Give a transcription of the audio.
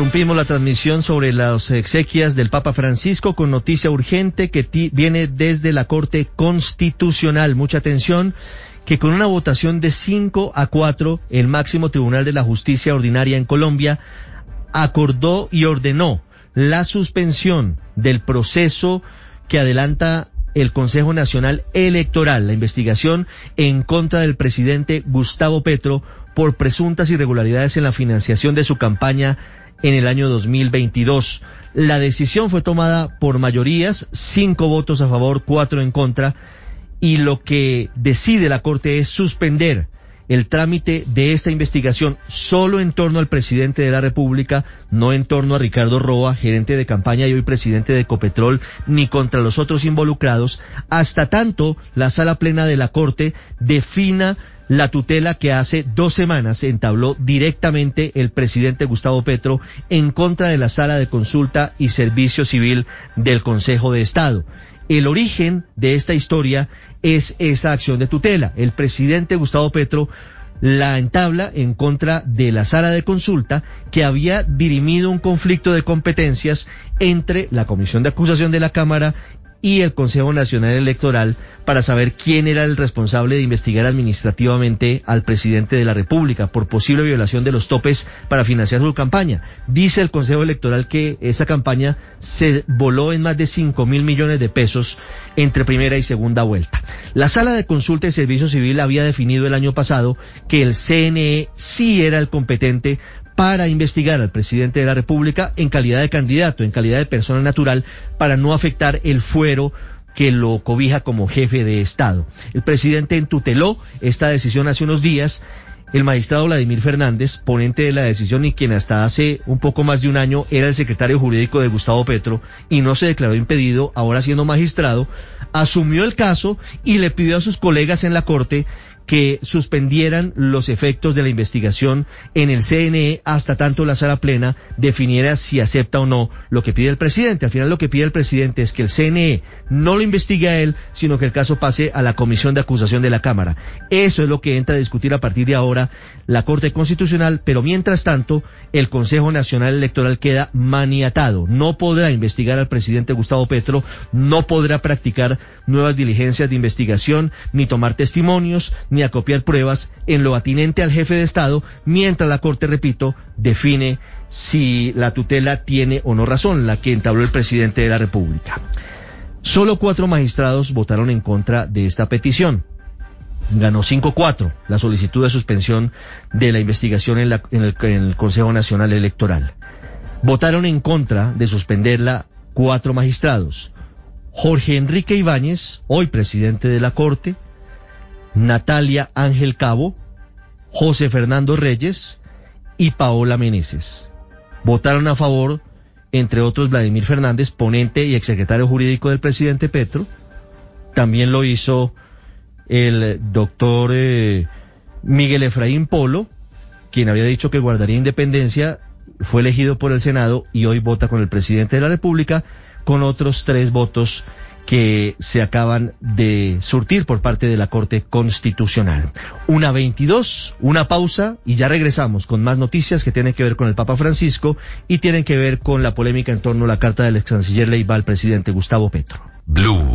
Interrumpimos la transmisión sobre las exequias del Papa Francisco con noticia urgente que viene desde la Corte Constitucional. Mucha atención, que con una votación de 5-4, el máximo tribunal de la justicia ordinaria en Colombia acordó y ordenó la suspensión del proceso que adelanta el Consejo Nacional Electoral, la investigación en contra del presidente Gustavo Petro por presuntas irregularidades en la financiación de su campaña en el año 2022. La decisión fue tomada por mayorías, 5 votos a favor, 4 en contra, y lo que decide la Corte es suspender el trámite de esta investigación solo en torno al presidente de la República, no en torno a Ricardo Roa, gerente de campaña y hoy presidente de Ecopetrol, ni contra los otros involucrados, hasta tanto la Sala Plena de la Corte defina la tutela que hace 2 semanas entabló directamente el presidente Gustavo Petro en contra de la Sala de Consulta y Servicio Civil del Consejo de Estado. El origen de esta historia es esa acción de tutela. El presidente Gustavo Petro la entabla en contra de la Sala de Consulta, que había dirimido un conflicto de competencias entre la Comisión de Acusación de la Cámara y el Consejo Nacional Electoral para saber quién era el responsable de investigar administrativamente al presidente de la República por posible violación de los topes para financiar su campaña. Dice el Consejo Electoral que esa campaña se voló en más de 5.000 millones de pesos entre primera y segunda vuelta. La Sala de Consulta y Servicio Civil había definido el año pasado que el CNE sí era el competente para investigar al presidente de la República en calidad de candidato, en calidad de persona natural, para no afectar el fuero que lo cobija como jefe de Estado. El presidente tuteló esta decisión hace unos días. El magistrado Vladimir Fernández, ponente de la decisión y quien hasta hace un poco más de un año era el secretario jurídico de Gustavo Petro y no se declaró impedido, ahora siendo magistrado, asumió el caso y le pidió a sus colegas en la Corte que suspendieran los efectos de la investigación en el CNE hasta tanto la Sala Plena definiera si acepta o no lo que pide el presidente. Al final lo que pide el presidente es que el CNE no lo investigue a él, sino que el caso pase a la Comisión de Acusación de la Cámara. Eso es lo que entra a discutir a partir de ahora la Corte Constitucional, pero mientras tanto el Consejo Nacional Electoral queda maniatado. No podrá investigar al presidente Gustavo Petro, no podrá practicar nuevas diligencias de investigación, ni tomar testimonios, ni acopiar pruebas en lo atinente al jefe de Estado, mientras la Corte, repito, define si la tutela tiene o no razón, la que entabló el presidente de la República. Solo 4 magistrados votaron en contra de esta petición. Ganó 5-4 la solicitud de suspensión de la investigación en el Consejo Nacional Electoral. Votaron en contra de suspenderla 4 magistrados. Jorge Enrique Ibáñez, hoy presidente de la Corte, Natalia Ángel Cabo, José Fernando Reyes y Paola Meneses. Votaron a favor, entre otros, Vladimir Fernández, ponente y exsecretario jurídico del presidente Petro. También lo hizo el doctor Miguel Efraín Polo, quien había dicho que guardaría independencia, fue elegido por el Senado y hoy vota con el presidente de la República, con otros 3 votos que se acaban de surtir por parte de la Corte Constitucional. 1:22, una pausa y ya regresamos con más noticias que tienen que ver con el Papa Francisco y tienen que ver con la polémica en torno a la carta del ex canciller Leiva al presidente Gustavo Petro. Blue.